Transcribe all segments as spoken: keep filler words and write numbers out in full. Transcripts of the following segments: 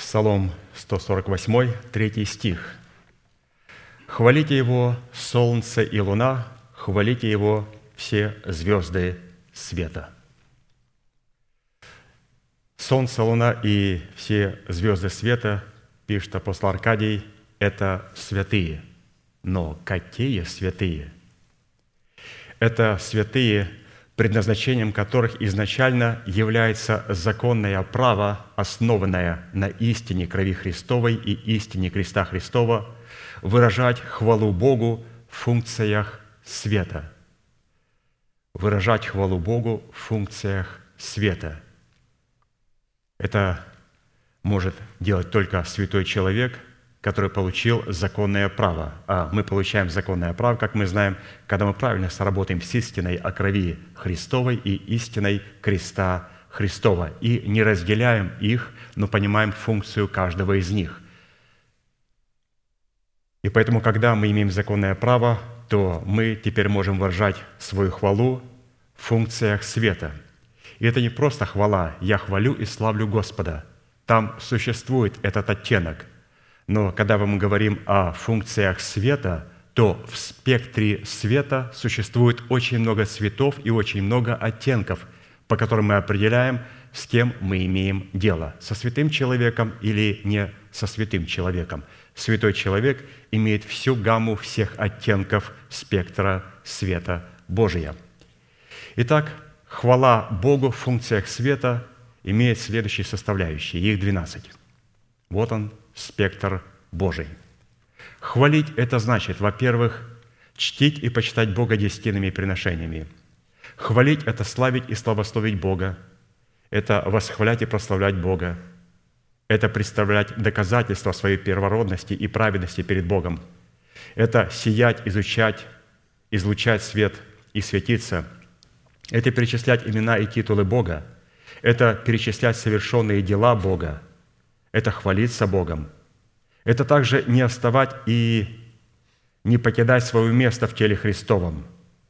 Псалом сто сорок восемь, третий стих. «Хвалите Его, солнце и луна, хвалите Его, все звезды света». Солнце, луна и все звезды света, пишет апостол Аркадий, это святые. Но какие святые? Это святые, предназначением которых изначально является законное право, основанное на истине крови Христовой и истине креста Христова, выражать хвалу Богу в функциях света. Выражать хвалу Богу в функциях света. Это может делать только святой человек, который получил законное право. А мы получаем законное право, как мы знаем, когда мы правильно сработаем с истиной о крови Христовой и истиной креста Христова. И не разделяем их, но понимаем функцию каждого из них. И поэтому, когда мы имеем законное право, то мы теперь можем выражать свою хвалу в функциях света. И это не просто хвала «я хвалю и славлю Господа». Там существует этот оттенок. Но когда мы говорим о функциях света, то в спектре света существует очень много цветов и очень много оттенков, по которым мы определяем, с кем мы имеем дело, со святым человеком или не со святым человеком. Святой человек имеет всю гамму всех оттенков спектра света Божия. Итак, хвала Богу в функциях света имеет следующие составляющие, их двенадцать. Вот он, спектр Божий. Хвалить – это значит, во-первых, чтить и почитать Бога десятинными приношениями. Хвалить – это славить и славословить Бога. Это восхвалять и прославлять Бога. Это представлять доказательства своей первородности и праведности перед Богом. Это сиять, изучать, излучать свет и светиться. Это перечислять имена и титулы Бога. Это перечислять совершенные дела Бога. Это хвалиться Богом. Это также не оставать и не покидать свое место в теле Христовом.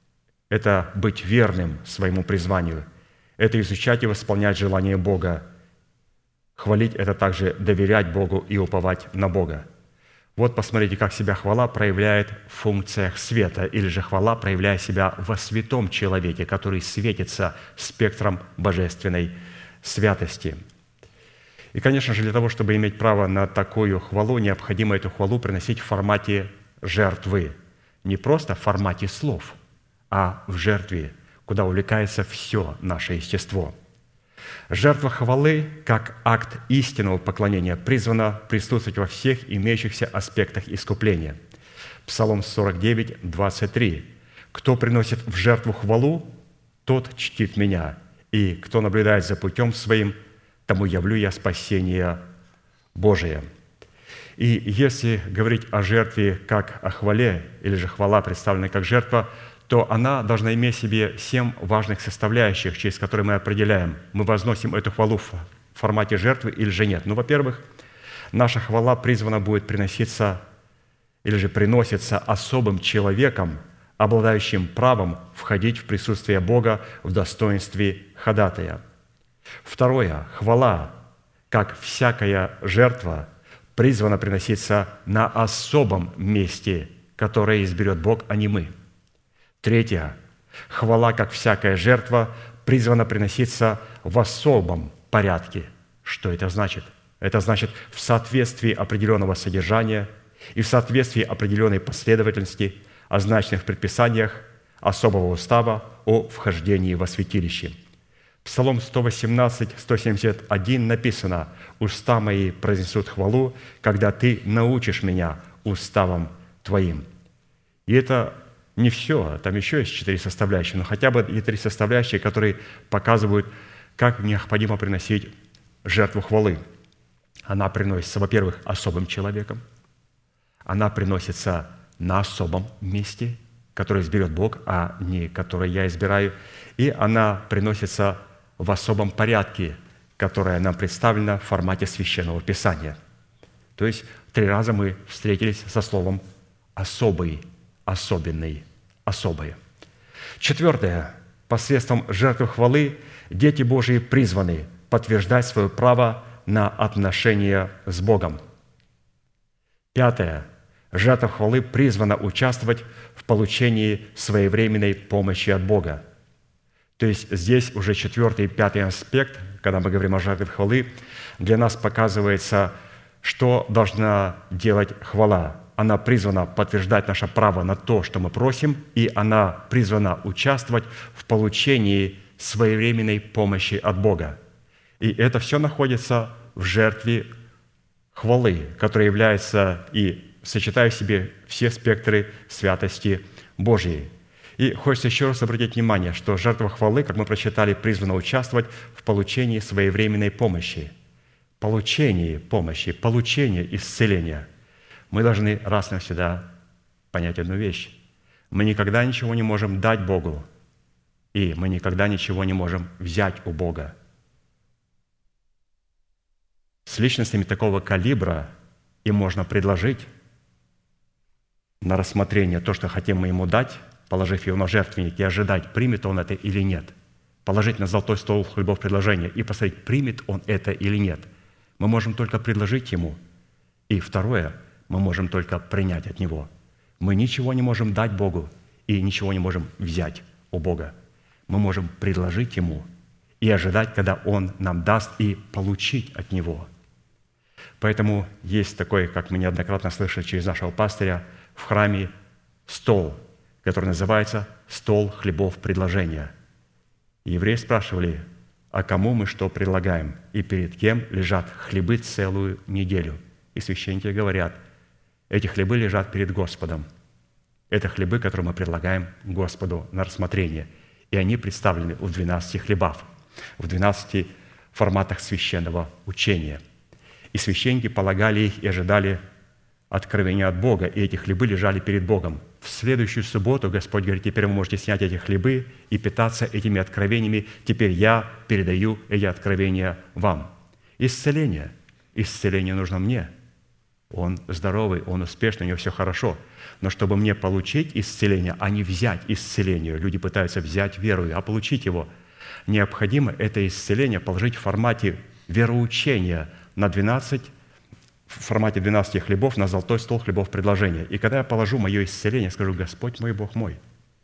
Это быть верным своему призванию. Это изучать и восполнять желания Бога. Хвалить – это также доверять Богу и уповать на Бога. Вот посмотрите, как себя хвала проявляет в функциях света, или же хвала проявляет себя во святом человеке, который светится спектром божественной святости. И, конечно же, для того, чтобы иметь право на такую хвалу, необходимо эту хвалу приносить в формате жертвы. Не просто в формате слов, а в жертве, куда увлекается все наше естество. Жертва хвалы, как акт истинного поклонения, призвана присутствовать во всех имеющихся аспектах искупления. Псалом сорок девять, двадцать три. «Кто приносит в жертву хвалу, тот чтит меня, и кто наблюдает за путем своим, тому явлю я спасение Божие». И если говорить о жертве как о хвале, или же хвала, представленная как жертва, то она должна иметь в себе семь важных составляющих, через которые мы определяем, мы возносим эту хвалу в формате жертвы или же нет. Ну, во-первых, наша хвала призвана будет приноситься или же приносится особым человеком, обладающим правом входить в присутствие Бога в достоинстве ходатая. Второе, хвала, как всякая жертва, призвана приноситься на особом месте, которое изберет Бог, а не мы. Третье. Хвала, как всякая жертва, призвана приноситься в особом порядке. Что это значит? Это значит в соответствии определенного содержания и в соответствии определенной последовательности, означенных в предписаниях особого устава о вхождении во святилище. Псалом сто восемнадцать, сто семьдесят один написано: «Уста мои произнесут хвалу, когда ты научишь меня уставам твоим». И это не все, там еще есть четыре составляющие, но хотя бы и три составляющие, которые показывают, как необходимо приносить жертву хвалы. Она приносится, во-первых, особым человеком, она приносится на особом месте, которое изберет Бог, а не которое я избираю, и она приносится в особом порядке, которое нам представлено в формате Священного Писания. То есть три раза мы встретились со словом «особый», особенный, особое. Четвертое. Посредством жертвы хвалы дети Божии призваны подтверждать свое право на отношения с Богом. Пятое. Жертва хвалы призвана участвовать в получении своевременной помощи от Бога. То есть здесь уже четвертый и пятый аспект, когда мы говорим о жертве хвалы, для нас показывается, что должна делать хвала. Она призвана подтверждать наше право на то, что мы просим, и она призвана участвовать в получении своевременной помощи от Бога. И это все находится в жертве хвалы, которая является и сочетая в себе все спектры святости Божьей. И хочется еще раз обратить внимание, что жертва хвалы, как мы прочитали, призвана участвовать в получении своевременной помощи. Получении помощи, получении исцеления. Мы должны раз и навсегда понять одну вещь. Мы никогда ничего не можем дать Богу, и мы никогда ничего не можем взять у Бога. С личностями такого калибра им можно предложить на рассмотрение то, что хотим мы ему дать, положив его на жертвенник, и ожидать, примет он это или нет. Положить на золотой стол хлебов предложения и посмотреть, примет он это или нет. Мы можем только предложить ему. И второе, мы можем только принять от него. Мы ничего не можем дать Богу и ничего не можем взять у Бога. Мы можем предложить ему и ожидать, когда он нам даст, и получить от него. Поэтому есть такой, как мы неоднократно слышали через нашего пастыря, в храме стол, который называется «стол хлебов предложения». Евреи спрашивали, а кому мы что предлагаем, и перед кем лежат хлебы целую неделю. И священники говорят, эти хлебы лежат перед Господом. Это хлебы, которые мы предлагаем Господу на рассмотрение. И они представлены в двенадцати хлебах, в двенадцати форматах священного учения. И священники полагали их и ожидали откровения от Бога, и эти хлебы лежали перед Богом. В следующую субботу Господь говорит, теперь вы можете снять эти хлебы и питаться этими откровениями. Теперь я передаю эти откровения вам. Исцеление. Исцеление нужно мне. Он здоровый, он успешный, у него все хорошо. Но чтобы мне получить исцеление, а не взять исцеление, люди пытаются взять верою, а получить его, необходимо это исцеление положить в формате вероучения на двенадцать в формате двенадцати хлебов на золотой стол хлебов предложения. И когда я положу мое исцеление, скажу, Господь мой, Бог мой,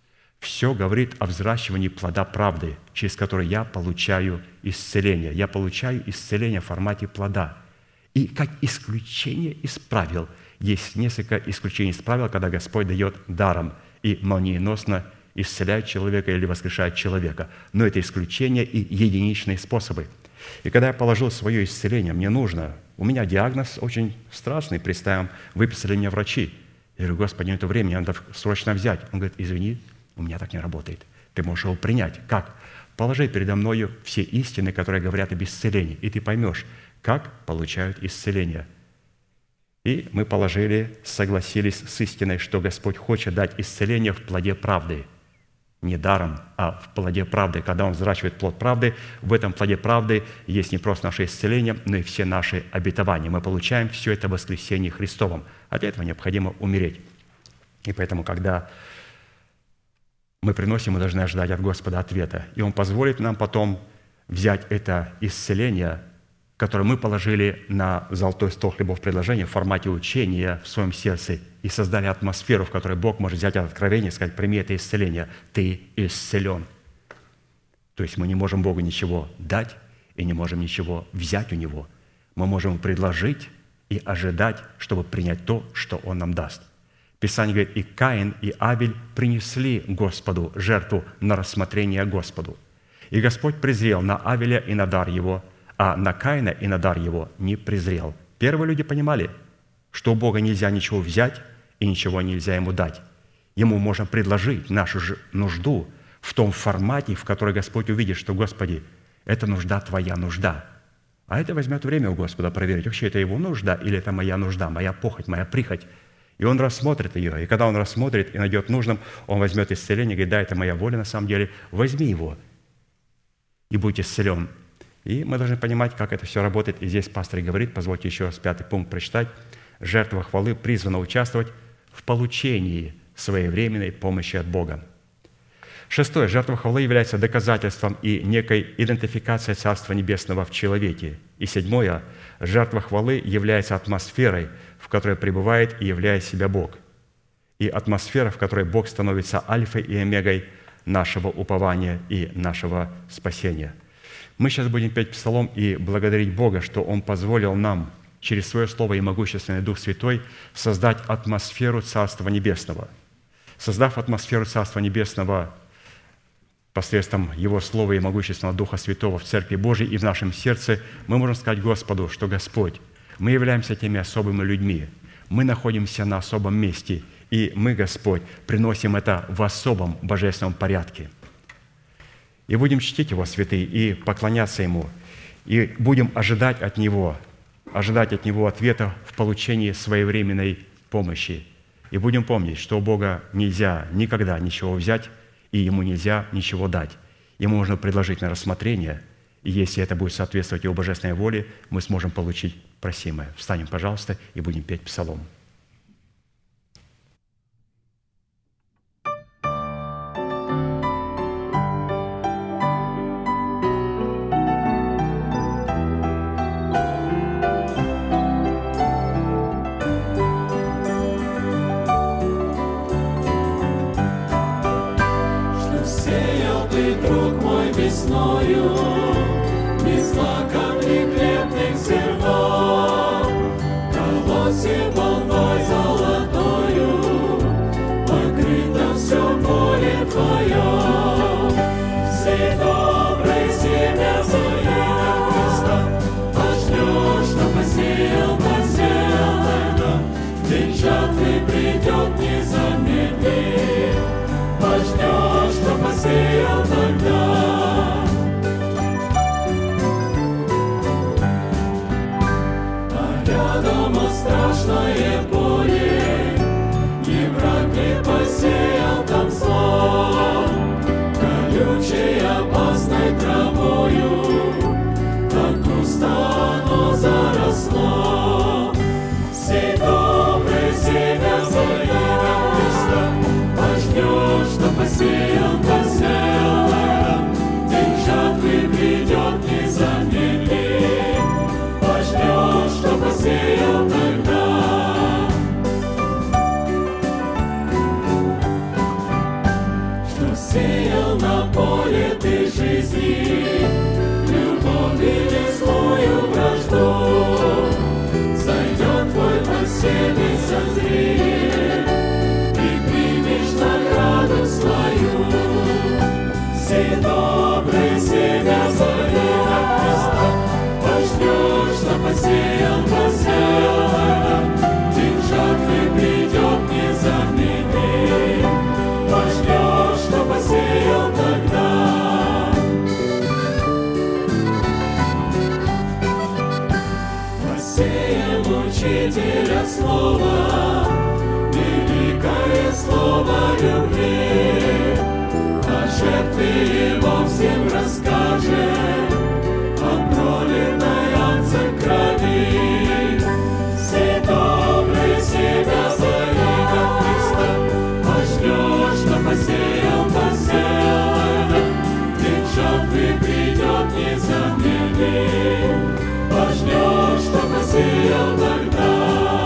все говорит о взращивании плода правды, через который я получаю исцеление. Я получаю исцеление в формате плода. И как исключение из правил, есть несколько исключений из правил, когда Господь дает даром и молниеносно исцеляет человека или воскрешает человека. Но это исключения и единичные способы. И когда я положил свое исцеление, мне нужно, у меня диагноз очень страшный, представим, выписали мне врачи. Я говорю, Господи, нет времени, надо срочно взять. Он говорит, извини, у меня так не работает. Ты можешь его принять. Как? Положи передо мною все истины, которые говорят об исцелении, и ты поймешь, как получают исцеление. И мы положили, согласились с истиной, что Господь хочет дать исцеление в плоде правды. Не даром, а в плоде правды. Когда Он взращивает плод правды, в этом плоде правды есть не просто наше исцеление, но и все наши обетования. Мы получаем все это в воскресении Христовом. А для этого необходимо умереть. И поэтому, когда мы приносим, мы должны ожидать от Господа ответа. И Он позволит нам потом взять это исцеление, которое мы положили на золотой стол хлебов предложения в формате учения в своем сердце и создали атмосферу, в которой Бог может взять это откровение и сказать, прими это исцеление, ты исцелен. То есть мы не можем Богу ничего дать и не можем ничего взять у Него. Мы можем предложить и ожидать, чтобы принять то, что Он нам даст. Писание говорит, и Каин, и Авель принесли Господу жертву на рассмотрение Господу. И Господь презрел на Авеля и на дар его, а на Каина и на дар его не презрел. Первые люди понимали, что у Бога нельзя ничего взять и ничего нельзя Ему дать. Ему можно предложить нашу же нужду в том формате, в который Господь увидит, что, Господи, это нужда Твоя нужда. А это возьмет время у Господа проверить, вообще это Его нужда или это моя нужда, моя похоть, моя прихоть. И Он рассмотрит ее. И когда Он рассмотрит и найдет нужным, Он возьмет исцеление и говорит, да, это моя воля на самом деле, возьми его и будь исцелен. И мы должны понимать, как это все работает. И здесь пастор говорит, позвольте еще раз пятый пункт прочитать. Жертва хвалы призвана участвовать в получении своевременной помощи от Бога. Шестое. Жертва хвалы является доказательством и некой идентификацией Царства Небесного в человеке. И седьмое. Жертва хвалы является атмосферой, в которой пребывает и являет себя Бог. И атмосфера, в которой Бог становится альфой и омегой нашего упования и нашего спасения. Мы сейчас будем петь псалом и благодарить Бога, что Он позволил нам через Свое Слово и могущественный Дух Святой создать атмосферу Царства Небесного. Создав атмосферу Царства Небесного посредством Его Слова и могущественного Духа Святого в Церкви Божией и в нашем сердце, мы можем сказать Господу, что Господь, мы являемся теми особыми людьми, мы находимся на особом месте, и мы, Господь, приносим это в особом божественном порядке. И будем чтить Его, святые, и поклоняться Ему, и будем ожидать от Него, ожидать от Него ответа в получении своевременной помощи. И будем помнить, что у Бога нельзя никогда ничего взять, и Ему нельзя ничего дать. Ему можно предложить на рассмотрение, и если это будет соответствовать Его божественной воле, мы сможем получить просимое. Встанем, пожалуйста, и будем петь псалом. Весною, без злака в нехлебных зерно, колосье волной золотою, покрыто все поле Твое. Все доброе семя Своего Христа пожнешь, что посеял, посеял, день жатвы придет, не замедли, пожнешь, что посеял тогда. Страшное поле, ни враг не посеял там зло, колючей опасной травою, так густо оно заросло. Все добрые семя Своего Христа пожнешь, что посеял, посеял, день жатвы придет, не замедли, пожнешь, что посеял тогда. Что сеял на поле ты жизни, любовь или злую вражду, зайдет твой посев и созреет, и примешь награду свою. Все добрые семя Своего Христа пожнешь, что посеял, посеял, день жатвы придет, не замедли, пожнешь, что посеял тогда. Посеем Учителя Слова, великое Слово любви, о жертве Его всем расскажем, о пролитой Отцем крови. Все добрые семя Своего Христа пожнешь, что посеял, посеял, день жатвы придет, не замедли, пожнешь, что посеял тогда.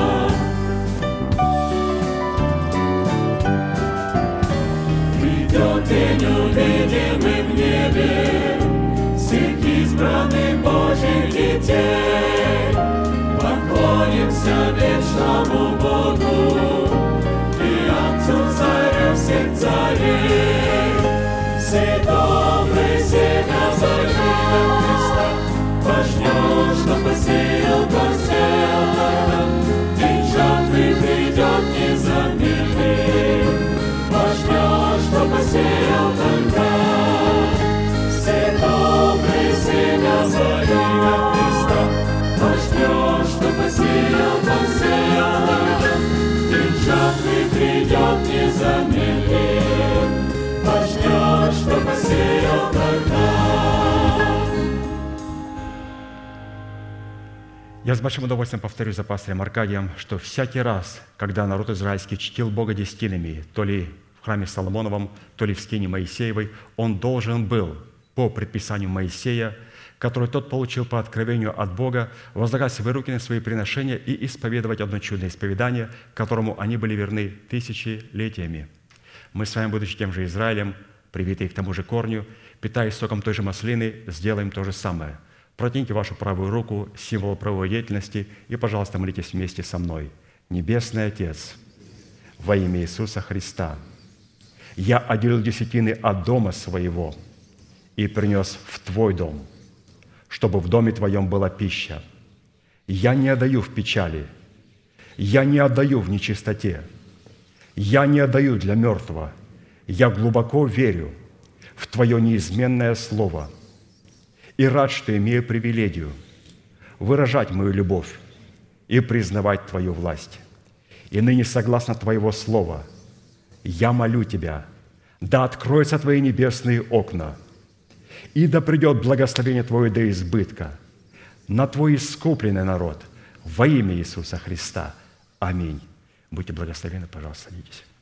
Придет день, увидим мы в небе всех избранных Божьих детей, поклонимся вечному Богу и Отцу Царю всех царей. Все добрые семя Своего Христа пожнешь, что посеял, посеял, день жатвы придет, не замедли, пожнешь, что посеял тогда. Все добрые семя Своего Христа пожнешь, что посеял, посеял, день жатвы придет, не замедли, пожнешь, что посеял тогда. Я с большим удовольствием повторю за пастырем Аркадием, что всякий раз, когда народ израильский чтил Бога десятинами, то ли в храме Соломоновом, то ли в скине Моисеевой, он должен был по предписанию Моисея, который тот получил по откровению от Бога, возлагать свои руки на свои приношения и исповедовать одно чудное исповедание, которому они были верны тысячелетиями. Мы с вами, будучи тем же Израилем, привитые к тому же корню, питаясь соком той же маслины, сделаем то же самое. Протяните вашу правую руку, символ правовой деятельности, и, пожалуйста, молитесь вместе со мной. Небесный Отец, во имя Иисуса Христа, я отделил десятины от дома своего и принес в Твой дом, чтобы в доме Твоем была пища. Я не отдаю в печали, я не отдаю в нечистоте, я не отдаю для мертвого, я глубоко верю в Твое неизменное Слово и рад, что имею привилегию выражать мою любовь и признавать Твою власть. И ныне, согласно Твоего Слова, я молю Тебя, да откроются Твои небесные окна, и да придет благословение Твое до избытка на Твой искупленный народ во имя Иисуса Христа. Аминь. Будьте благословенны, пожалуйста, садитесь.